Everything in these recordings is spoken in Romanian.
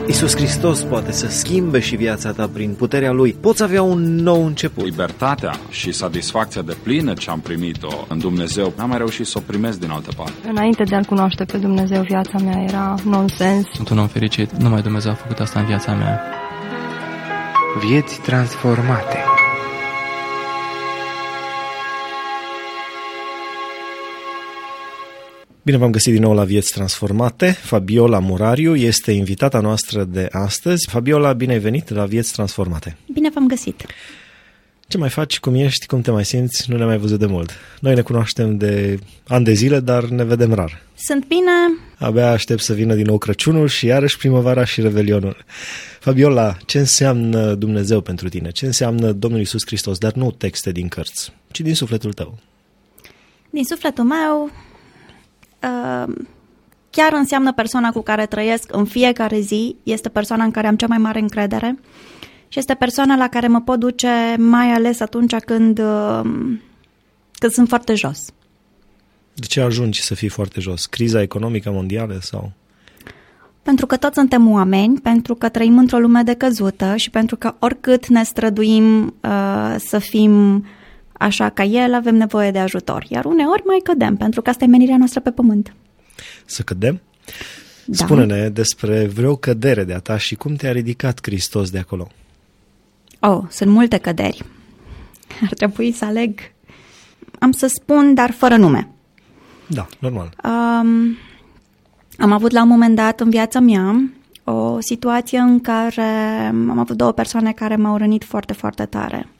Iisus Hristos poate să schimbe și viața ta prin puterea Lui. Poți avea un nou început. Libertatea și satisfacția deplină ce am primit-o în Dumnezeu, n-am mai reușit să o primesc din altă parte. Înainte de a-L cunoaște pe Dumnezeu, viața mea era nonsens. Sunt un om fericit. Numai Dumnezeu a făcut asta în viața mea. Vieți transformate. Bine v-am găsit din nou la Vieți Transformate. Fabiola Murariu este invitata noastră de astăzi. Fabiola, bine ai venit la Vieți Transformate. Bine v-am găsit. Ce mai faci? Cum ești? Cum te mai simți? Nu ne-am mai văzut de mult. Noi ne cunoaștem de ani de zile, dar ne vedem rar. Sunt bine. Abia aștept să vină din nou Crăciunul și iarăși primăvara și Revelionul. Fabiola, ce înseamnă Dumnezeu pentru tine? Ce înseamnă Domnul Iisus Hristos? Dar nu texte din cărți, ci din sufletul tău. Din sufletul meu, chiar înseamnă persoana cu care trăiesc în fiecare zi, este persoana în care am cea mai mare încredere și este persoana la care mă pot duce mai ales atunci când sunt foarte jos. De ce ajungi să fii foarte jos? Criza economică mondială sau? Pentru că toți suntem oameni, pentru că trăim într-o lume decăzută și pentru că oricât ne străduim să fim așa ca El, avem nevoie de ajutor. Iar uneori mai cădem, pentru că asta e menirea noastră pe pământ. Să cădem? Da. Spune-ne despre vreo cădere de-a ta și cum te-a ridicat Hristos de acolo. Sunt multe căderi. Ar trebui să aleg, am să spun, dar fără nume. Da, normal. Am avut la un moment dat în viața mea o situație în care am avut două persoane care m-au rănit foarte, foarte tare.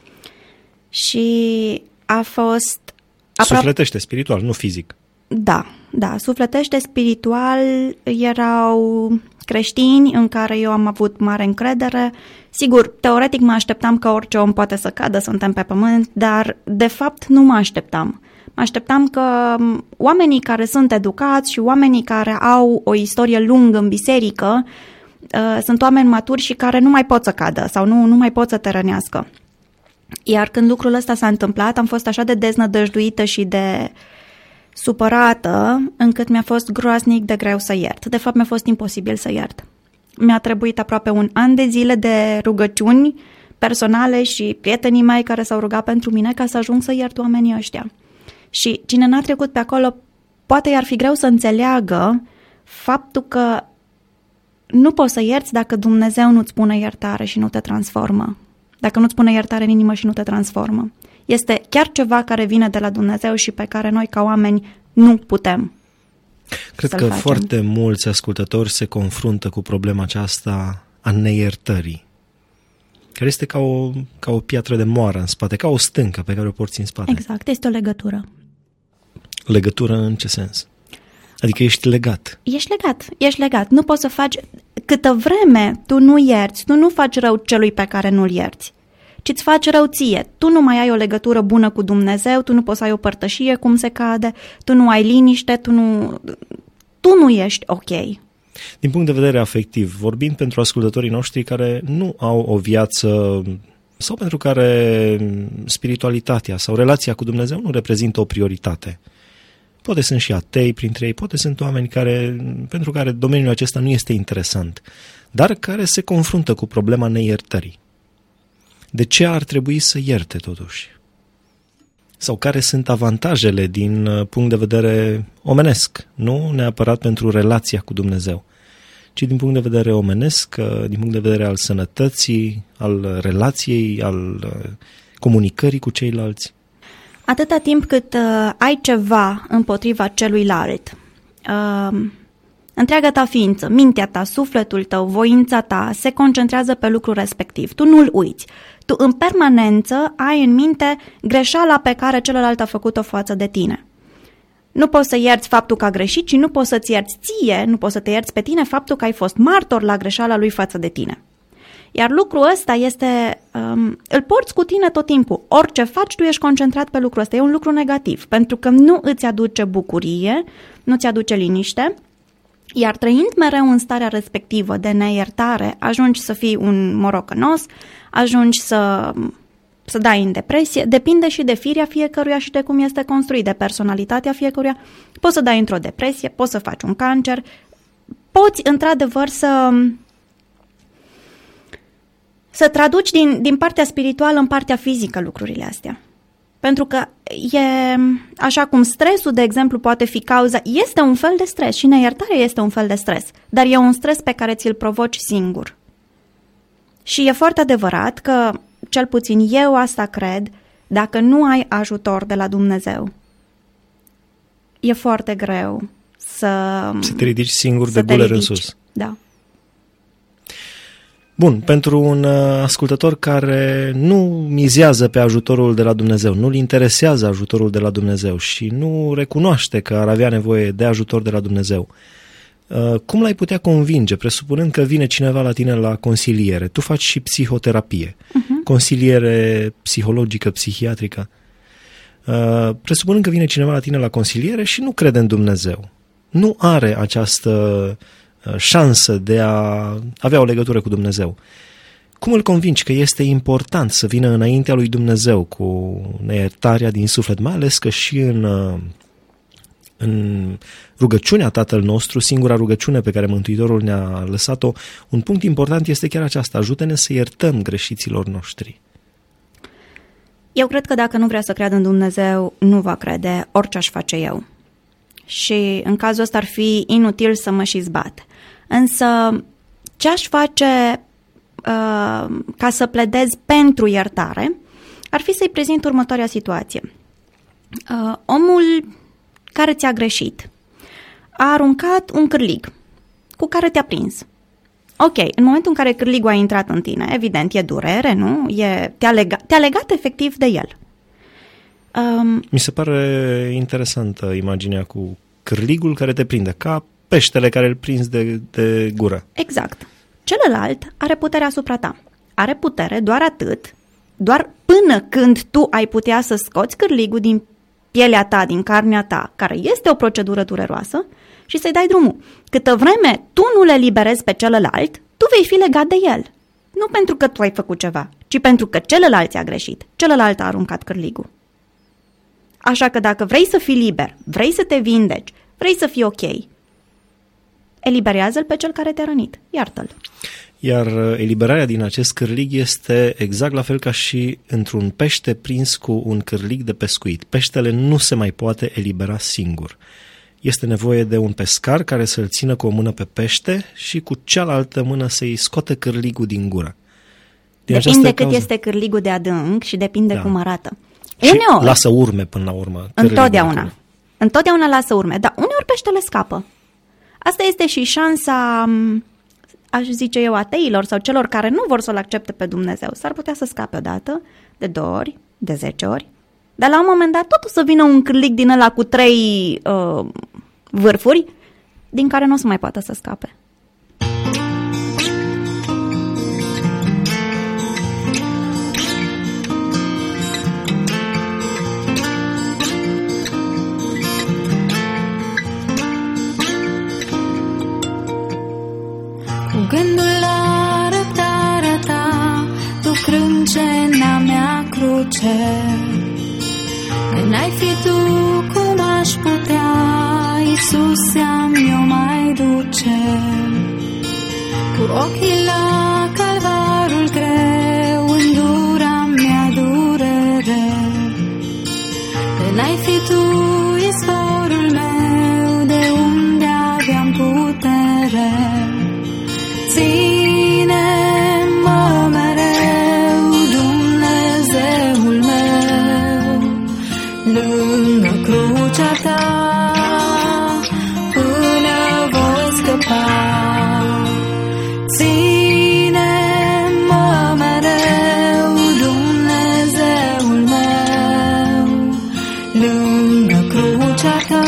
Și a fost... Sufletește, spiritual, nu fizic. Da, sufletește, spiritual, erau creștini în care eu am avut mare încredere. Sigur, teoretic mă așteptam că orice om poate să cadă, suntem pe pământ, dar de fapt nu mă așteptam. Mă așteptam că oamenii care sunt educați și oamenii care au o istorie lungă în biserică sunt oameni maturi și care nu mai pot să cadă sau nu mai pot să te rănească. Iar când lucrul ăsta s-a întâmplat, am fost așa de deznădăjduită și de supărată, încât mi-a fost groaznic de greu să iert. De fapt, mi-a fost imposibil să iert. Mi-a trebuit aproape un an de zile de rugăciuni personale și prietenii mei care s-au rugat pentru mine ca să ajung să iert oamenii ăștia. Și cine n-a trecut pe acolo, poate i-ar fi greu să înțeleagă faptul că nu poți să ierți dacă Dumnezeu nu-ți pune iertare și nu te transformă. Dacă nu-ți pune iertare în inimă și nu te transformă. Este chiar ceva care vine de la Dumnezeu și pe care noi ca oameni nu putem. Cred că facem. Foarte mulți ascultători se confruntă cu problema aceasta a neiertării, care este ca o piatră de moară în spate, ca o stâncă pe care o porți în spate. Exact, este o legătură. Legătură în ce sens? Adică ești legat. Ești legat. Nu poți să faci... Câtă vreme tu nu ierți, tu nu faci rău celui pe care nu-l ierți, ci îți faci rău ție. Tu nu mai ai o legătură bună cu Dumnezeu, tu nu poți să ai o părtășie cum se cade, tu nu ai liniște, tu nu ești ok. Din punct de vedere afectiv, vorbind pentru ascultătorii noștri care nu au o viață sau pentru care spiritualitatea sau relația cu Dumnezeu nu reprezintă o prioritate. Poate sunt și atei printre ei, poate sunt oameni pentru care domeniul acesta nu este interesant, dar care se confruntă cu problema neiertării. De ce ar trebui să ierte totuși? Sau care sunt avantajele din punct de vedere omenesc, nu neapărat pentru relația cu Dumnezeu, ci din punct de vedere omenesc, din punct de vedere al sănătății, al relației, al comunicării cu ceilalți? Atâta timp cât ai ceva împotriva celuilalt, întreaga ta ființă, mintea ta, sufletul tău, voința ta se concentrează pe lucrul respectiv. Tu nu-l uiți. Tu în permanență ai în minte greșeala pe care celălalt a făcut-o față de tine. Nu poți să ierți faptul că a greșit, ci nu poți să-ți ierți ție, nu poți să te ierți pe tine faptul că ai fost martor la greșeala lui față de tine. Iar lucrul ăsta este, îl porți cu tine tot timpul. Orice faci, tu ești concentrat pe lucrul ăsta. E un lucru negativ, pentru că nu îți aduce bucurie, nu îți aduce liniște, iar trăind mereu în starea respectivă de neiertare, ajungi să fii un morocănos, ajungi să dai în depresie, depinde și de firea fiecăruia și de cum este construit, de personalitatea fiecăruia. Poți să dai într-o depresie, poți să faci un cancer, poți într-adevăr să să traduci din partea spirituală în partea fizică lucrurile astea. Pentru că e așa cum stresul, de exemplu, poate fi cauza, este un fel de stres și neiertarea este un fel de stres, dar e un stres pe care ți-l provoci singur. Și e foarte adevărat că, cel puțin eu asta cred, dacă nu ai ajutor de la Dumnezeu, e foarte greu să te ridici singur de guler în sus. Da. Bun, pentru un ascultător care nu mizează pe ajutorul de la Dumnezeu, nu-l interesează ajutorul de la Dumnezeu și nu recunoaște că ar avea nevoie de ajutor de la Dumnezeu, cum l-ai putea convinge, presupunând că vine cineva la tine la consiliere? Tu faci și psihoterapie, consiliere psihologică, psihiatrică. Presupunând că vine cineva la tine la consiliere și nu crede în Dumnezeu, nu are această șansă de a avea o legătură cu Dumnezeu. Cum îl convingi că este important să vină înaintea lui Dumnezeu cu neiertarea din suflet, mai ales că și în rugăciunea Tatăl nostru, singura rugăciune pe care Mântuitorul ne-a lăsat-o, un punct important este chiar aceasta: ajută-ne să iertăm greșiților noștri. Eu cred că dacă nu vrea să creadă în Dumnezeu, nu va crede orice aș face eu. Și în cazul ăsta ar fi inutil să mă și zbat. Însă ce aș face ca să pledez pentru iertare ar fi să-i prezint următoarea situație. Omul care ți-a greșit a aruncat un cârlig cu care te-a prins. Ok, în momentul în care cârligul a intrat în tine, evident, e durere, nu? Te-a legat efectiv de el. Mi se pare interesantă imaginea cu cârligul care te prinde, ca peștele care îl prinzi de gură. Exact. Celălalt are putere asupra ta. Are putere doar atât, doar până când tu ai putea să scoți cârligul din pielea ta, din carnea ta, care este o procedură dureroasă, și să-i dai drumul. Câtă vreme tu nu le liberezi pe celălalt, tu vei fi legat de el. Nu pentru că tu ai făcut ceva, ci pentru că celălalt ți-a greșit. Celălalt a aruncat cârligul. Așa că dacă vrei să fii liber, vrei să te vindeci, vrei să fii ok, eliberează-l pe cel care te-a rănit. Iartă-l. Iar eliberarea din acest cârlig este exact la fel ca și într-un pește prins cu un cârlig de pescuit. Peștele nu se mai poate elibera singur. Este nevoie de un pescar care să-l țină cu o mână pe pește și cu cealaltă mână să-i scoate cârligul din gură. Depinde cât este cârligul de adânc și depinde cum arată. Și uneori, lasă urme până la urmă. Întotdeauna. Întotdeauna lasă urme, dar uneori peștele scapă. Asta este și șansa, aș zice eu, ateilor sau celor care nu vor să-L accepte pe Dumnezeu. S-ar putea să scape odată, de 2 ori, de 10 ori, dar la un moment dat tot o să vină un cârlig din ăla cu 3 vârfuri, din care nu o să mai poată să scape. Cu gândul la răbdarea ta, tu crâncena mea cruce. Când n-ai fi tu, cum aș putea, Iisuse, eu mai duce. Cu ochii la calvarul greu, îndura mea durere. Când n-ai fi tu, izvorul meu, de unde aveam putere. Ține-mă mereu, Dumnezeul meu, lângă crucea ta, până voi scăpa. Ține-mă mereu, Dumnezeul meu, lângă crucea ta,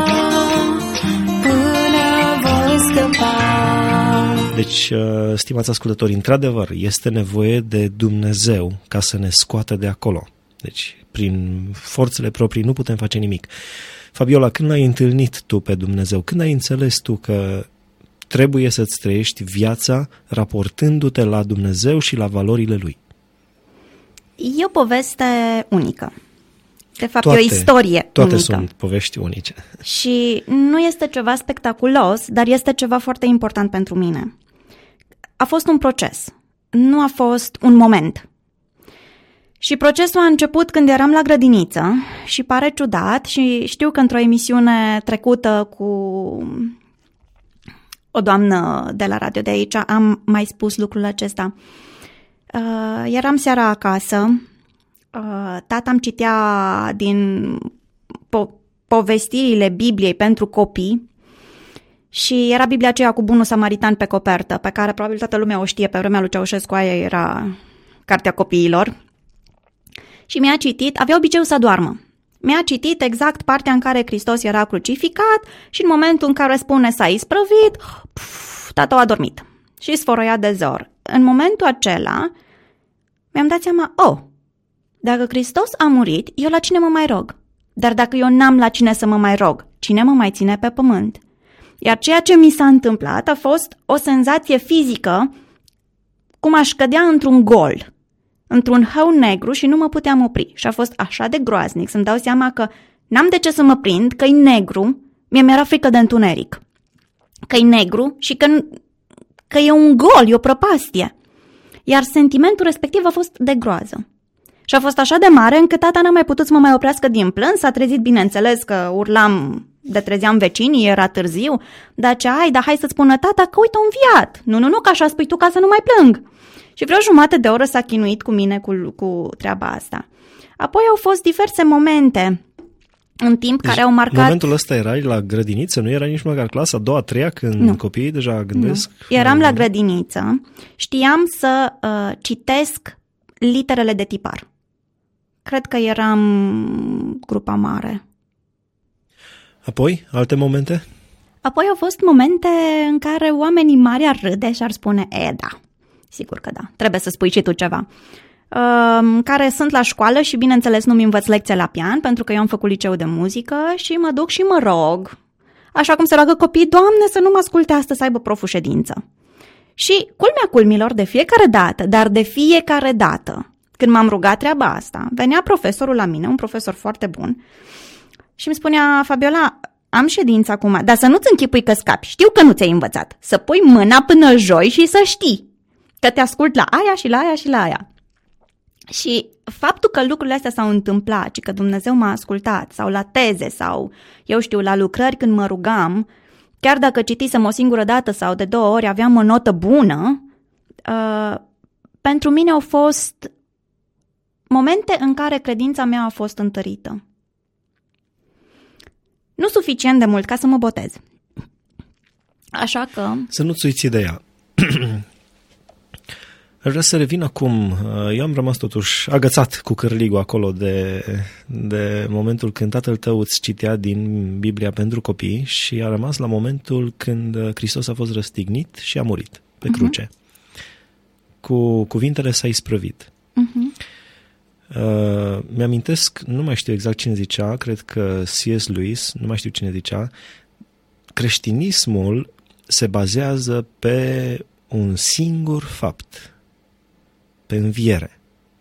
până voi scăpa. Deci, stimați ascultători, într-adevăr, este nevoie de Dumnezeu ca să ne scoată de acolo. Deci, prin forțele proprii nu putem face nimic. Fabiola, când ai întâlnit tu pe Dumnezeu? Când ai înțeles tu că trebuie să-ți trăiești viața raportându-te la Dumnezeu și la valorile Lui? E o poveste unică. De fapt, e o istorie toate unică. Sunt povești unice. Și nu este ceva spectaculos, dar este ceva foarte important pentru mine. A fost un proces. nu a fost un moment. Și procesul a început când eram la grădiniță și pare ciudat și știu că într-o emisiune trecută cu o doamnă de la radio de aici am mai spus lucrul acesta. Eram seara acasă, tata îmi citea din povestirile Bibliei pentru copii și era Biblia aceea cu bunul samaritan pe copertă, pe care probabil toată lumea o știe, pe vremea lui Ceaușescu, aia era cartea copiilor. Și mi-a citit, avea obiceiul să doarmă. Mi-a citit exact partea în care Hristos era crucificat și în momentul în care spune s-a isprăvit, tata a dormit și sfărăia de zor. În momentul acela mi-am dat seama, dacă Hristos a murit, eu la cine mă mai rog? Dar dacă eu n-am la cine să mă mai rog, cine mă mai ține pe pământ? Iar ceea ce mi s-a întâmplat a fost o senzație fizică, cum aș cădea într-un gol, într-un hău negru și nu mă puteam opri. Și a fost așa de groaznic să-mi dau seama că n-am de ce să mă prind, că e negru, mi-era frică de întuneric, că e negru și că e un gol, e o prăpastie. Iar sentimentul respectiv a fost de groază. Și a fost așa de mare încât tata n-a mai putut să mă mai oprească din plâns, s-a trezit bineînțeles că urlam, de trezeam vecinii, era târziu, dar hai să-ți spună tata că uite-o înviat. Nu, că așa spui tu ca să nu mai plâng. Și vreo jumătate de oră s-a chinuit cu mine cu treaba asta. Apoi au fost diverse momente în timp care au marcat... În momentul ăsta erai la grădiniță? Nu era nici măcar clasa a doua, a treia, când copiii deja gândesc? Nu. Eram la grădiniță, știam să citesc literele de tipar. Cred că eram grupa mare. Apoi, alte momente? Apoi au fost momente în care oamenii mari ar râde și ar spune, da, sigur că da, trebuie să spui și tu ceva. Care sunt la școală și bineînțeles nu-mi învăț lecție la pian, pentru că eu am făcut liceu de muzică și mă duc și mă rog, așa cum se roagă copiii, Doamne, să nu mă asculte astăzi, să aibă proful ședință. Și culmea culmilor, de fiecare dată, când m-am rugat treaba asta, venea profesorul la mine, un profesor foarte bun, și îmi spunea, Fabiola, am ședință acum, dar să nu-ți închipui că scapi, știu că nu ți-ai învățat, să pui mâna până joi și să știi că te ascult la aia și la aia și la aia. Și faptul că lucrurile astea s-au întâmplat și că Dumnezeu m-a ascultat, sau la teze, sau, eu știu, la lucrări când mă rugam, chiar dacă citisem o singură dată sau de 2 ori aveam o notă bună, pentru mine au fost momente în care credința mea a fost întărită. Nu suficient de mult ca să mă botez. Așa că... Să nu-ți uiți ideea. Aș vrea să revin acum. Eu am rămas totuși agățat cu cârligul acolo de momentul când tatăl tău îți citea din Biblia pentru copii și a rămas la momentul când Hristos a fost răstignit și a murit pe cruce. Cu cuvintele s-a isprăvit. Mi-amintesc, nu mai știu exact cine zicea, cred că C.S. Lewis, nu mai știu cine zicea, creștinismul se bazează pe un singur fapt, pe înviere.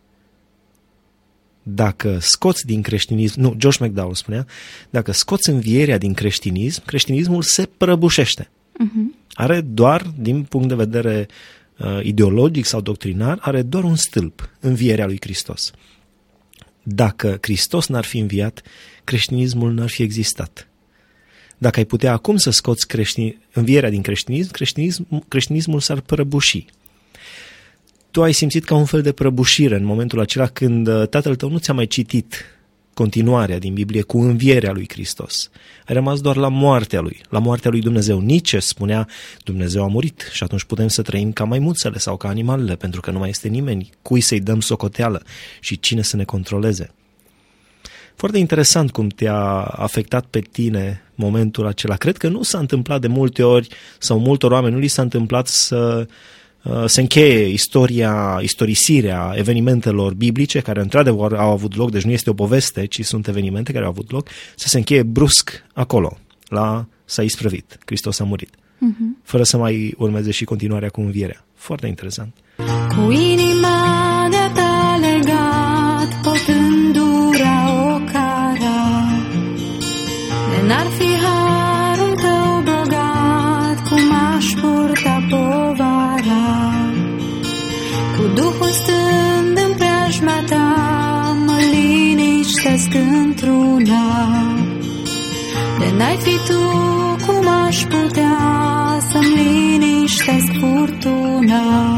Dacă scoți din creștinism, Josh McDowell spunea, dacă scoți învierea din creștinism, creștinismul se prăbușește. Are doar, din punct de vedere ideologic sau doctrinar, are doar un stâlp, învierea lui Hristos. Dacă Hristos n-ar fi înviat, creștinismul n-ar fi existat. Dacă ai putea acum să scoți învierea din creștinismul s-ar prăbuși. Tu ai simțit ca un fel de prăbușire în momentul acela când tatăl tău nu ți-a mai citit continuarea din Biblie cu învierea lui Hristos. Ai rămas doar la moartea lui Dumnezeu. Nietzsche spunea, Dumnezeu a murit și atunci putem să trăim ca maimuțele sau ca animalele, pentru că nu mai este nimeni cui să-i dăm socoteală și cine să ne controleze. Foarte interesant cum te-a afectat pe tine momentul acela. Cred că nu s-a întâmplat de multe ori, sau multor oameni nu li s-a întâmplat să se încheie istorisirea evenimentelor biblice care într-adevăr au avut loc, deci nu este o poveste, ci sunt evenimente care au avut loc, să se încheie brusc acolo, s-a isprăvit, Hristos a murit, fără să mai urmeze și continuarea cu învierea. Foarte interesant. Cu inima de-a ta legat pot îndura o cara, de n-ar fi harul tău bogat, cum aș purta povara. Duhul stând în preajma ta, mă liniștesc într-una. De n-ai fi tu, cum aș putea să-mi liniștesc furtuna?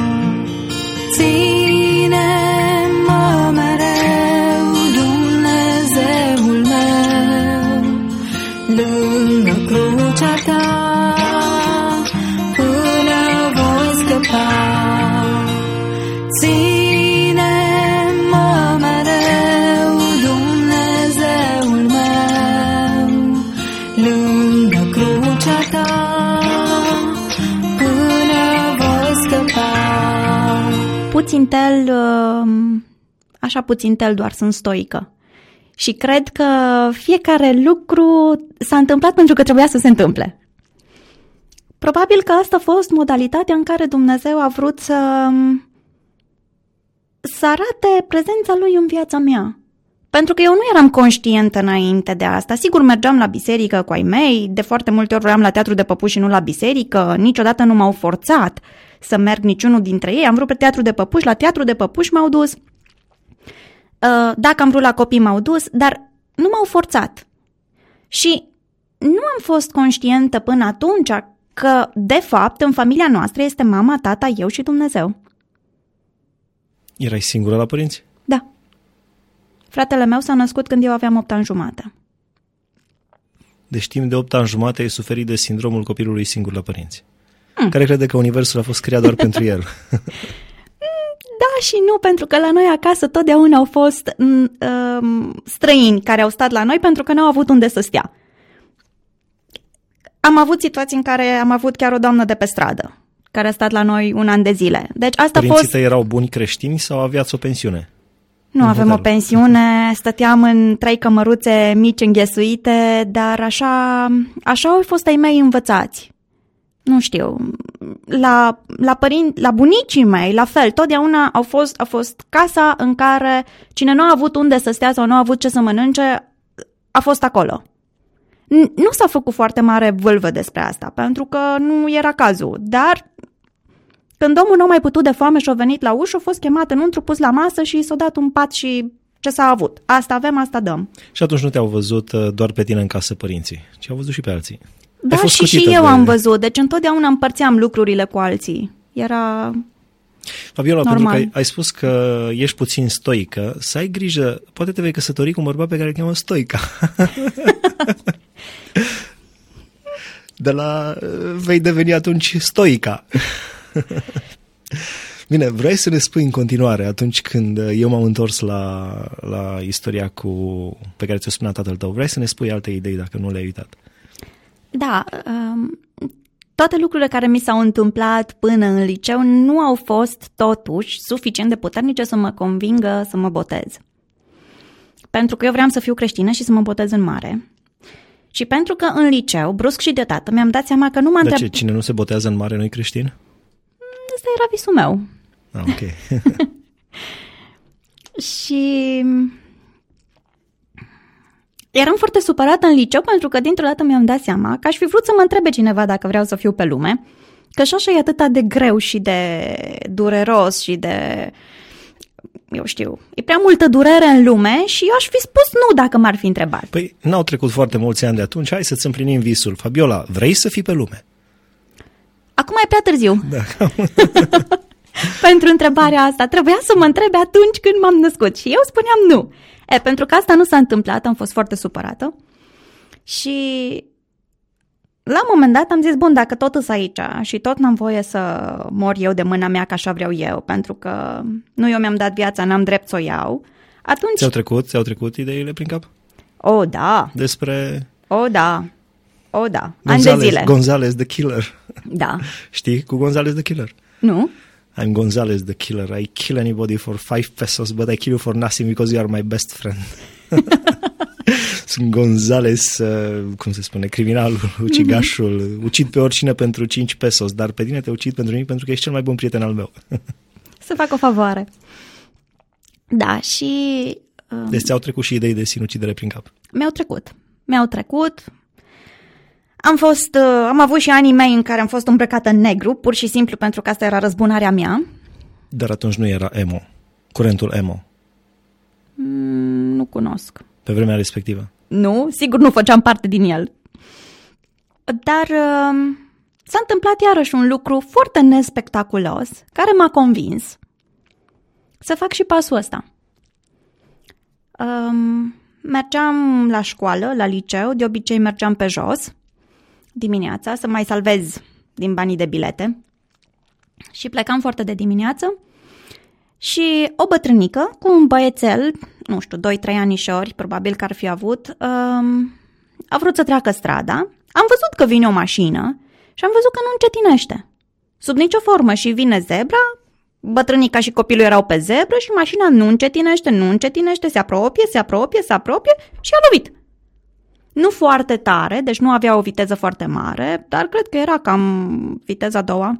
Ține-mă mereu, Dumnezeul meu, lângă crucea ta, până voi scăpa. Ține-mă mereu, Dumnezeul meu, lângă crucea ta, până voi scăpa. Puțintel doar sunt stoică. Și cred că fiecare lucru s-a întâmplat pentru că trebuia să se întâmple. Probabil că asta a fost modalitatea în care Dumnezeu a vrut să arate prezența Lui în viața mea. Pentru că eu nu eram conștientă înainte de asta. Sigur, mergeam la biserică cu ai mei, de foarte multe ori vreau la teatru de păpuși și nu la biserică, niciodată nu m-au forțat să merg niciunul dintre ei. Am vrut pe teatru de păpuși, la teatru de păpuși m-au dus. Dacă am vrut la copii m-au dus, dar nu m-au forțat. Și nu am fost conștientă până atunci că, de fapt, în familia noastră este mama, tata, eu și Dumnezeu. Erai singură la părinți? Da. Fratele meu s-a născut când eu aveam 8 ani jumate. Deci timp de 8 ani jumate ai suferit de sindromul copilului singur la părinți. Care crede că universul a fost creat doar pentru el? Da și nu, pentru că la noi acasă totdeauna au fost străini care au stat la noi pentru că n-au avut unde să stea. Am avut situații în care am avut chiar o doamnă de pe stradă care a stat la noi un an de zile. Deci asta Părinții tăi erau buni creștini sau aveați o pensiune? Nu avem o pensiune, stăteam în 3 cămăruțe mici înghesuite, dar așa au fost ai mei învățați. Nu știu, la bunicii mei, la fel, totdeauna a fost casa în care cine nu a avut unde să stea sau nu a avut ce să mănânce, a fost acolo. Nu s-a făcut foarte mare vâlvă despre asta, pentru că nu era cazul, dar când omul nu a mai putut de foame și a venit la ușă, a fost chemat înăuntru, pus la masă și s-a dat un pat și ce s-a avut. Asta avem, asta dăm. Și atunci nu te-au văzut doar pe tine în casă părinții, ci au văzut și pe alții. Da, și eu am văzut, deci întotdeauna împărțeam lucrurile cu alții. Era Fabiola, normal. pentru că ai spus că ești puțin stoică, să ai grijă, poate te vei căsători cu un bărbat pe care îl cheamă Stoica. Vei deveni atunci Stoica. Bine, vrei să ne spui în continuare, atunci când eu m-am întors la istoria pe care ți-o spunea tatăl tău, vrei să ne spui alte idei dacă nu le-ai uitat? Da, toate lucrurile care mi s-au întâmplat până în liceu nu au fost totuși suficient de puternice să mă convingă să mă botez. Pentru că eu vreau să fiu creștină și să mă botez în mare. Și pentru că în liceu, brusc și deodată, mi-am dat seama că nu m-a întrebat... Cine nu se botează în mare nu-i creștin? Ăsta era visul meu. Ok. Și eram foarte supărată în liceu pentru că dintr-o dată mi-am dat seama că aș fi vrut să mă întrebe cineva dacă vreau să fiu pe lume, că și așa e atât de greu și de dureros și de... eu știu, e prea multă durere în lume și eu aș fi spus nu dacă m-ar fi întrebat. Păi n-au trecut foarte mulți ani de atunci, hai să-ți împlinim visul. Fabiola, vrei să fii pe lume? Acum e prea târziu. Da. Pentru întrebarea asta, trebuia să mă întrebe atunci când m-am născut și eu spuneam nu. Pentru că asta nu s-a întâmplat, am fost foarte supărată și la un moment dat am zis, bun, dacă tot îs aici și tot n-am voie să mor eu de mâna mea că așa vreau eu, pentru că nu eu mi-am dat viața, n-am drept să o iau, atunci... Ți-au trecut ideile prin cap? O, da. Despre... O, da. Ani de zile. Gonzales the Killer. Da. Știi cu Gonzales the Killer? Nu. I'm Gonzales the Killer. I kill anybody for 5 pesos, but I kill you for nothing because you are my best friend. Sunt Gonzales, cum se spune, criminalul, ucigașul, ucid pe oricine pentru 5 pesos, dar pe tine te ucid pentru nimic pentru că ești cel mai bun prieten al meu. Să fac o favoare. Da, și... Deci ți-au trecut și idei de sinucidere prin cap? Mi-au trecut. Am avut și anii mei în care am fost îmbrăcată în negru, pur și simplu pentru că asta era răzbunarea mea. Dar atunci nu era emo, curentul emo. Nu cunosc. Pe vremea respectivă? Nu, sigur nu făceam parte din el. Dar s-a întâmplat iarăși un lucru foarte nespectaculos care m-a convins să fac și pasul ăsta. Mergeam la școală, la liceu, de obicei mergeam pe jos dimineața să mai salvez din banii de bilete și plecam foarte de dimineață și o bătrânică cu un băiețel, nu știu, 2-3 anișori, probabil că ar fi avut, a vrut să treacă strada. Am văzut că vine o mașină și am văzut că nu încetinește. Sub nicio formă și vine zebra, bătrânica și copilul erau pe zebră și mașina nu încetinește, se apropie și a lovit. Nu foarte tare, deci nu avea o viteză foarte mare, dar cred că era cam viteza a doua.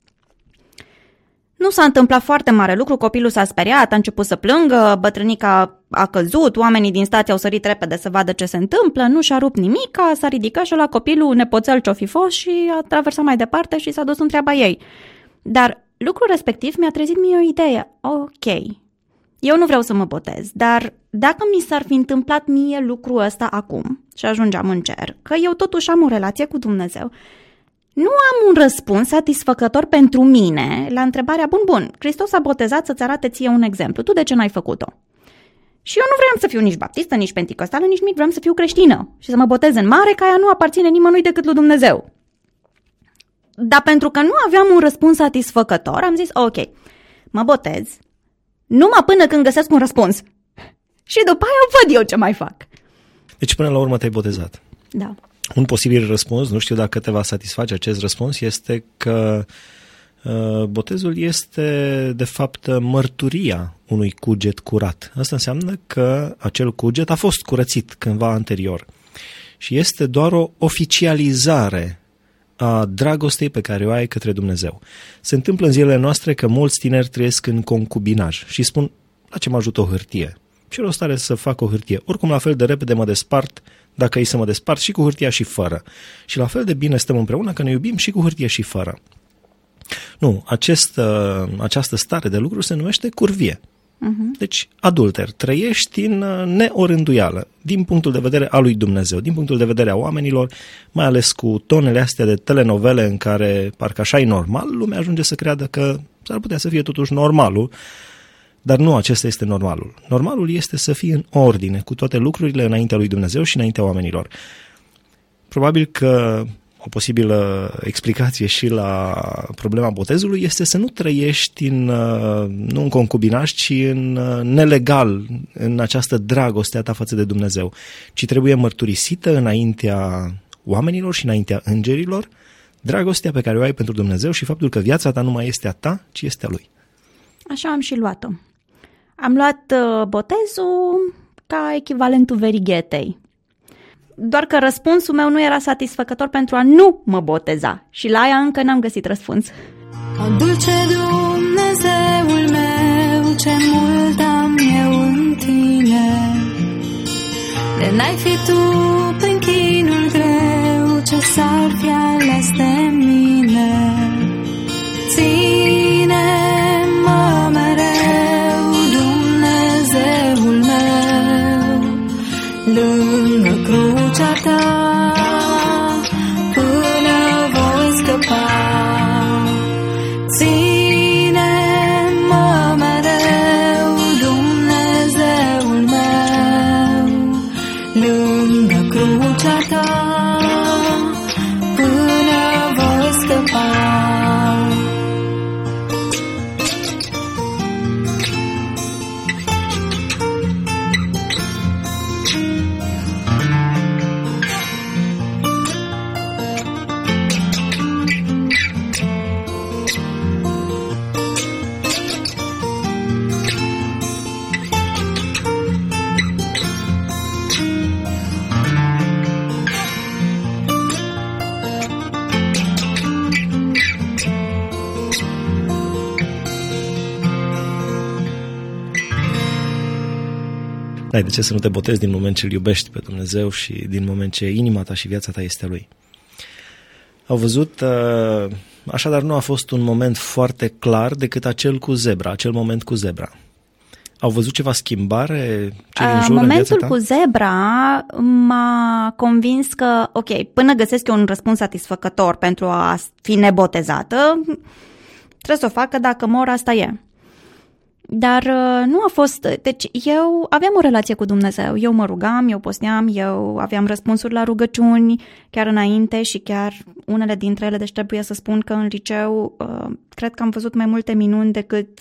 Nu s-a întâmplat foarte mare lucru, copilul s-a speriat, a început să plângă, bătrânica a căzut, oamenii din stație au sărit repede să vadă ce se întâmplă, nu și-a rupt nimic, s-a ridicat și la copilul nepoțel ce-o fi fost și a traversat mai departe și s-a dus în treaba ei. Dar lucrul respectiv mi-a trezit mie o idee. Ok, eu nu vreau să mă botez, dar dacă mi s-ar fi întâmplat mie lucrul ăsta acum și ajungeam în cer, că eu totuși am o relație cu Dumnezeu, nu am un răspuns satisfăcător pentru mine la întrebarea, bun, Hristos a botezat să-ți arate ție un exemplu, tu de ce n-ai făcut-o? Și eu nu vreau să fiu nici baptistă, nici penticostală, nici nimic, vreau să fiu creștină și să mă botez în mare, că aia nu aparține nimănui decât lui Dumnezeu. Dar pentru că nu aveam un răspuns satisfăcător, am zis, ok, mă botez, numai până când găsesc un răspuns. Și după aia văd eu ce mai fac. Deci până la urmă te-ai botezat. Da. Un posibil răspuns, nu știu dacă te va satisface acest răspuns, este că botezul este de fapt mărturia unui cuget curat. Asta înseamnă că acel cuget a fost curățit cândva anterior și este doar o oficializare a dragostei pe care o ai către Dumnezeu. Se întâmplă în zilele noastre că mulți tineri trăiesc în concubinaj și spun, la ce mă ajută o hârtie? Ce rost are să fac o hârtie? Oricum la fel de repede mă despart dacă e să mă despart și cu hârtia și fără. Și la fel de bine stăm împreună că ne iubim și cu hârtie și fără. Nu, această stare de lucru se numește curvie. Deci, adulter, trăiești în neorânduială, din punctul de vedere al lui Dumnezeu, din punctul de vedere a oamenilor, mai ales cu tonele astea de telenovele în care parcă așa e normal, lumea ajunge să creadă că s-ar putea să fie totuși normalul, dar nu acesta este normalul. Normalul este să fii în ordine cu toate lucrurile înaintea lui Dumnezeu și înaintea oamenilor. Probabil că o posibilă explicație și la problema botezului este să nu trăiești nu în concubinaj, ci în nelegal, în această dragoste a ta față de Dumnezeu, ci trebuie mărturisită înaintea oamenilor și înaintea îngerilor dragostea pe care o ai pentru Dumnezeu și faptul că viața ta nu mai este a ta, ci este a Lui. Așa am și luat-o. Am luat botezul ca echivalentul verighetei. Doar că răspunsul meu nu era satisfăcător pentru a nu mă boteza. Și la aia încă n-am găsit răspuns. O dulce Dumnezeul meu, ce mult am eu în tine. De n-ai fi tu prin chinul greu, ce s-ar fi ales de mine. Ține-mă mereu, Dumnezeul meu, lângă crucea ta, până voi scăpa. Ține-mă mereu, Dumnezeul meu, lângă crucea ta, până voi scăpa. De ce să nu te botezi din moment ce îl iubești pe Dumnezeu și din moment ce inima ta și viața ta este a Lui? Au văzut, așadar nu a fost un moment foarte clar decât acel moment cu zebra. Au văzut ceva schimbare cei din jur în viața ta? Momentul cu zebra m-a convins că, ok, până găsesc eu un răspuns satisfăcător pentru a fi nebotezată, trebuie să o fac, că dacă mor, asta e. Dar nu a fost... Deci eu aveam o relație cu Dumnezeu. Eu mă rugam, eu posteam, eu aveam răspunsuri la rugăciuni chiar înainte și chiar unele dintre ele, deci trebuie să spun că în liceu cred că am văzut mai multe minuni decât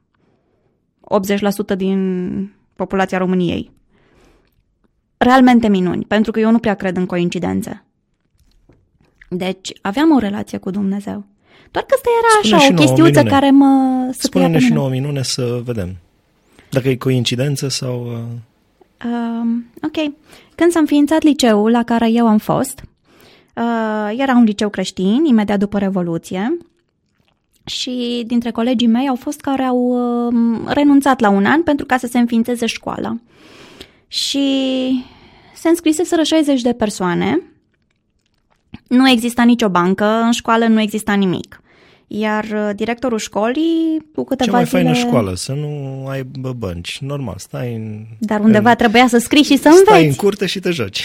80% din populația României. Realmente minuni, pentru că eu nu prea cred în coincidențe. Deci aveam o relație cu Dumnezeu. Doar că asta era așa, o chestiuță care mă săcăia. Spune-ne și nouă minune să vedem. Dacă e coincidență sau... Ok. Când s-a înființat liceul la care eu am fost, era un liceu creștin, imediat după Revoluție, și dintre colegii mei au fost care au renunțat la un an pentru ca să se înființeze școala. Și se înscriseseră 60 de persoane. Nu exista nicio bancă în școală, nu exista nimic. Iar directorul școlii, cu câteva zile... Cea mai faină școală, să nu ai bănci. Normal, stai în... Dar undeva trebuia să scrii și să înveți. Stai în curte și te joci.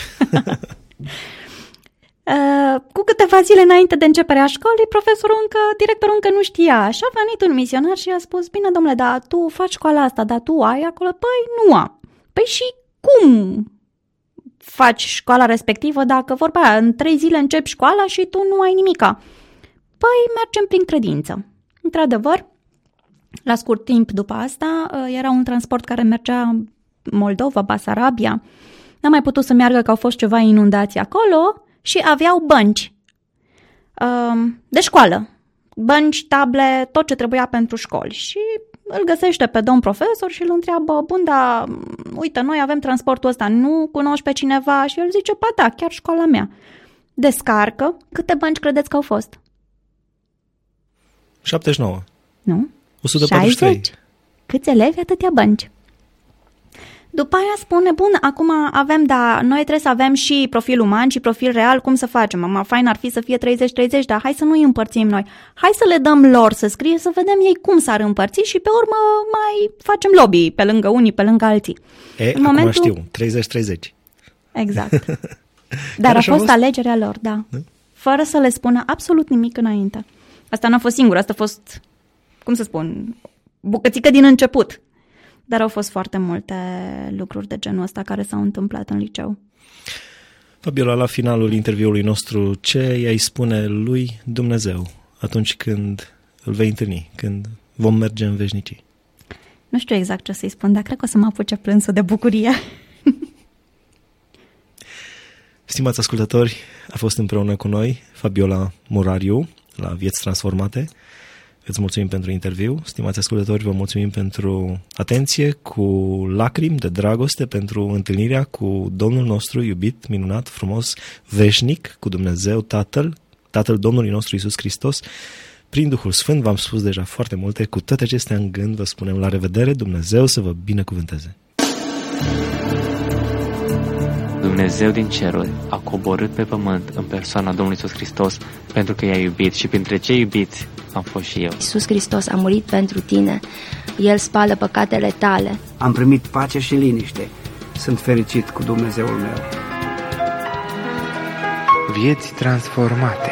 Cu câteva zile înainte de începerea școlii, directorul încă nu știa. Și a venit un misionar și a spus: bine, domnule, dar tu faci școala asta, dar tu ai acolo? Păi nu am. Păi și cum faci școala respectivă dacă vorba aia, în 3 zile începi școala și tu nu ai nimica? Păi mergem prin credință. Într-adevăr, la scurt timp după asta, era un transport care mergea Moldova, Basarabia. N-a mai putut să meargă că au fost ceva inundații acolo și aveau bănci de școală. Bănci, table, tot ce trebuia pentru școli. Și îl găsește pe domn profesor și îl întreabă: bun, dar uite, noi avem transportul ăsta, nu cunoști pe cineva? Și el zice: ba da, chiar școala mea. Descarcă. Câte bănci credeți că au fost? 79. Nu? 143. 60. Câți elevi, atâtea bănci. După aia spune: bun, acum avem, dar noi trebuie să avem și profil uman și profil real, cum să facem? Mama, fain ar fi să fie 30-30, dar hai să nu îi împărțim noi. Hai să le dăm lor să scrie, să vedem ei cum s-ar împărți și pe urmă mai facem lobby pe lângă unii, pe lângă alții. În momentul... știu, 30-30. Exact. Dar a fost alegerea lor, da. Fără să le spună absolut nimic înainte. Asta n-a fost singură, asta a fost, cum să spun, bucățică din început. Dar au fost foarte multe lucruri de genul ăsta care s-au întâmplat în liceu. Fabiola, la finalul interviului nostru, ce i-ai spune lui Dumnezeu atunci când îl vei întâlni, când vom merge în veșnicii? Nu știu exact ce să-i spun, dar cred că o să mă apuce plânsul de bucurie. Stimați ascultători, a fost împreună cu noi Fabiola Murariu la Vieți Transformate. Îți mulțumim pentru interviu. Stimați ascultători, vă mulțumim pentru atenție, cu lacrimi de dragoste, pentru întâlnirea cu Domnul nostru iubit, minunat, frumos, veșnic, cu Dumnezeu Tatăl, Tatăl Domnului nostru Iisus Hristos. Prin Duhul Sfânt v-am spus deja foarte multe. Cu toate acestea în gând vă spunem la revedere. Dumnezeu să vă binecuvânteze. Dumnezeu din ceruri a coborât pe pământ în persoana Domnului Iisus Hristos pentru că i-a iubit și printre cei iubiți am fost și eu. Iisus Hristos a murit pentru tine. El spală păcatele tale. Am primit pace și liniște. Sunt fericit cu Dumnezeul meu. Vieți transformate.